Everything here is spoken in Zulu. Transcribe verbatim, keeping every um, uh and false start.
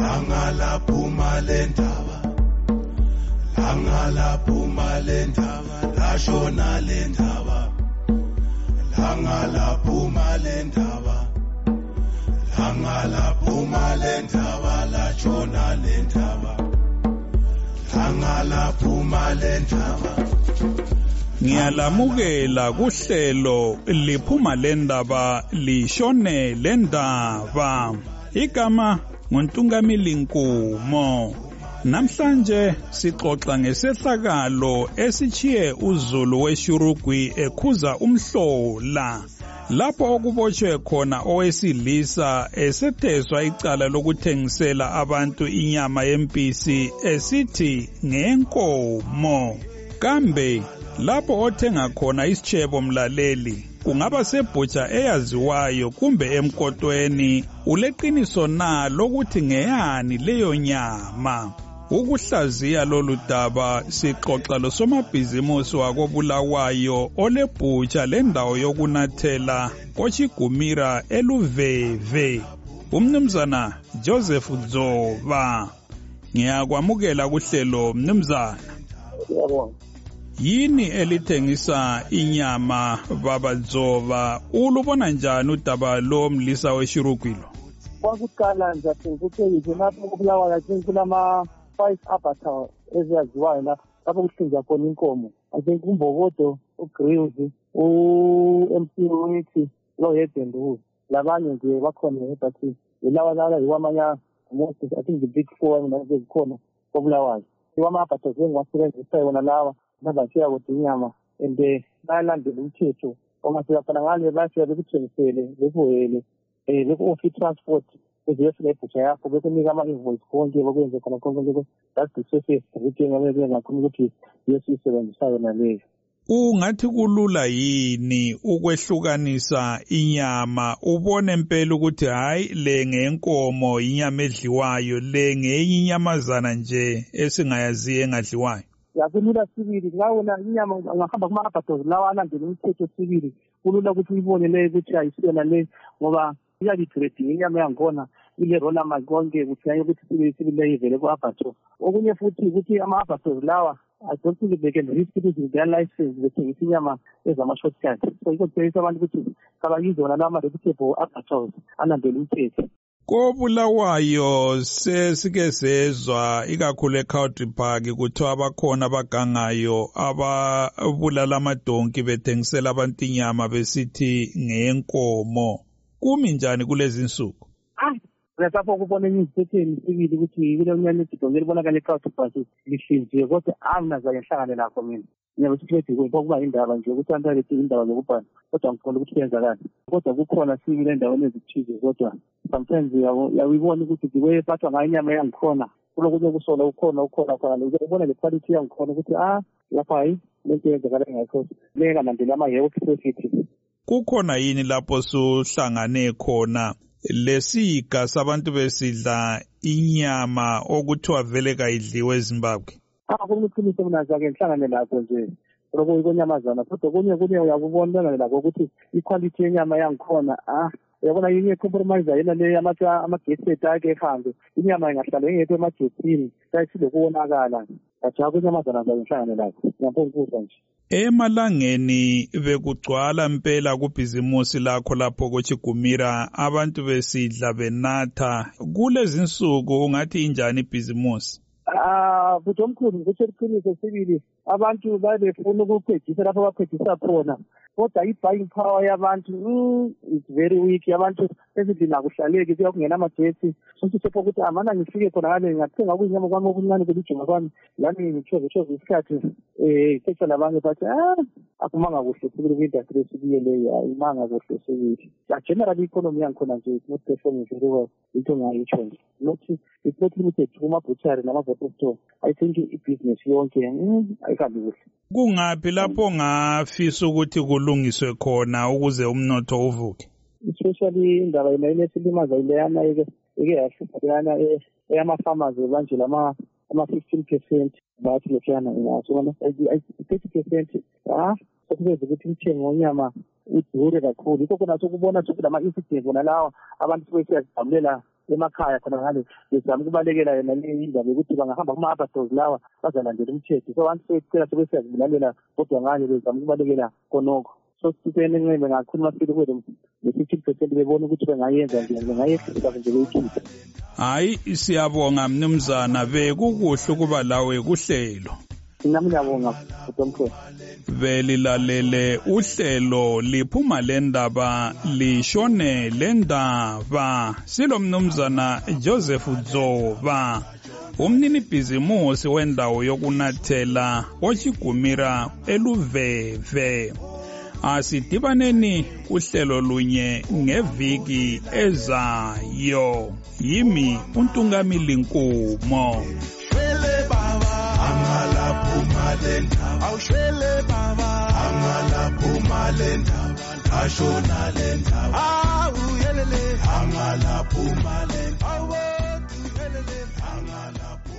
langalaphuma lendaba langalaphuma lendaba lashona lendaba langalaphuma lendaba langalaphuma lendaba lashona lendaba langalaphuma lendaba. Ngiyalamukela kuhlelo liphuma lendaba lishone lendaba. Igama nguNtungamili Nkumo. Namhlanje sixoxa ngesehlakalo esichiye uZulu weShurugwi ekhuza umhlola. Lapho okubotshwe khona owesilisa esetheswa icala lokuthengisela abantu inyama yempisi esithi ngenkomo. Kambe lapho othenga khona isichebo mlaleli kungaba sebhutsha eyaziwayo kumbe emkotweni uleqiniso na lokuthi ngeyani leyo nyama. Ukuhlaziya lolu daba sixoxa losomabhizimusi wakobulawayo olebhutsha lendawo yokunathela kochigumira eluveve umnumzana Joseph Dzoba. Ngiyakwamukela kuhlelo mnumzana. Yebo. Yini elithengisa inyama baba Dzoba? Ulubona njani udaba lo mlisa weShurugwilo? Kwakuqala nje ukuthi nje lapho kubulawayo nje kulama five abatha eziyaziwayo lapho lapho kuhlinzwa khona inkomo. Ake kumbokodo, uGrills, u-M C Withi, lo Hedendu. Labanye nje bakhona ebathi lawa lawa yiwamanya most I think the big four nje zikhona kobulawayo. Iwama abatha ngiwasebenzisa yona lawa nabashiya ukuthi inyama ende bayalandela umthetho ongasika khona ngale basiya bekuthengisele bekuhele eh beku-offer transport eziyefika ebhutsha yakho bekunika ama-invoice konke bekwenze khona konke that's the safest ukuthi ngabe ngakhona ukuthi yesisebenzisa yona leyo. Ungathi kulula yini ukwehlukanisa inyama ubone impela ukuthi hayi le ngenkomo inyama edliwayo le ngenye inyamazana nje esingayaziyo engadliwayo? Yakulula sibili ngawona inyama ngahamba kuma abattoirs lawa alandela umthetho sibili kulula ukuthi uyibone le ukuthi ayisiyona le ngoba iyalitrade inyama yakhona ile rola makonke ukuthi hayi ukuthi sibili sibili ivele ku abattoirs. Okunye futhi ukuthi ama abattoirs lawa I don't think they can risk it with their license bethengisa inyama ezama shortcut. So ikothesa abantu ukuthi kabayizona lama reputable abattoirs alandela umthetho. Kobulawayo sesike sezwa ikakhulu eCountry Park kuthiwa abakhona abagangayo ababulala amadonki bethengisela abantu inyama besithi ngenkomo. Kumi njani kulezi insuku? Ah, lapho kubona inyisitheni sibili ukuthi kule unyane idonke libonakala eCountry Park lihlinziwe kodwa anginazayo ngihlangane lakho mina. Ngiyabe sithi kuba indaba nje ukuthi abantu lethi indaba zokubhala kodwa ngikholwa ukuthi kuyenzakala. Kodwa kukhona sibili endaweni ezithize kodwa sometimes uyabona ukuthi kwephathwa ngayo inyama yangikhona kulokunye kusola ukhona ukhona khona ubona le quality yangikhona ukuthi ah lapha hayi lento yenzakala ngakho leka landela ama-health safety. Kukhona yini lapho suhlangane khona lesiga sabantu besidla inyama okuthiwa vele kayidliwe eZimbabwe? Ah kuliqiniso mina zake ngihlangane lakho nje lokho ikonyamazana kodwa kunye kunye uyakubona lakho ukuthi iquality yenyama yangikhona ah yabona yinye compromise yena le amatha amagesi etake ehambe inyama ingahlala ingekho emagesini sayisile kuwonakala acha kunyamazana nje ngihlangane lakho ngiyabonga nje. Emalangeni bekugcwala impela kubhizimusi lakho lapho kochigumira abantu besidla benatha kulezi insuku ungathi injani ibhizimusi? Ah futhi omkhulu ukuthi iqiniso sibili abantu babefuna ukuphejisa lapho baphejisa khona kodwa i-buying power yabantu mm, it's very weak. Abantu ezidina kuhlaleki kuyakungena amajethi sokuthi sepho ukuthi amana ngifike khona ngale ngathenga kuyinyama kwami okuncane kujuma kwami lami ngithoze thoze isikhathi eh ketha labanye bathi ah akumanga kuhle sibili kwi-industry sibiye leyo ayimanga kuhle sibili. General economy yangikhona nje not performing very well into ngayitsho nje not it's not limited kuma butchery nama bottle store. I think i-business yonke ayikambi kuhle. Kungaphi lapho ngafisa ukuthi kulungiswe khona ukuze umnotho uvuke? Especially indaba yena esilimaza ileyana ike ike yahlupha eyama-farmers banje lama ama-fifteen percent bathi lokhuyana ingasona thirty percent ah sekubeza ukuthi umthengo wonyama idure kakhulu. Yikho khona sokubona ukuthi lama-incident wona lawa abantu sebesiyazijabulela emakhaya khona ngale bezama ukubalekela yona le indaba yokuthi bangahamba kuma-abattoirs lawa bazalandela umthetho. So abantu sebecela sebesiyazibulalela kodwa ngale bezama ukubalekela khonokho. So sitheni enqebe ngakhuluma sile kwethu ne-fifty percent bebona ukuthi bengayenza nje bengayehlisa nje beyikhipha. Hayi siyabonga mnumzana, bekukuhle ukuba lawe kuhlelo. Nami ngiyabonga Dr. Belilalele uhlelo liphuma lendaba lishone lendaba silo mnumzana Joseph Dzoba, umnini bhizimusi wendawo yokunathela oChigumira eLuveve. Asidibaneni kuhlelo lunye ngeviki ezayo. Yimi uNtungamili Nkumo. Shwele baba angala phuma lendaba awushwele baba angala phuma lendaba ashona lendaba awu yelele angala phuma lendaba awu yelele angala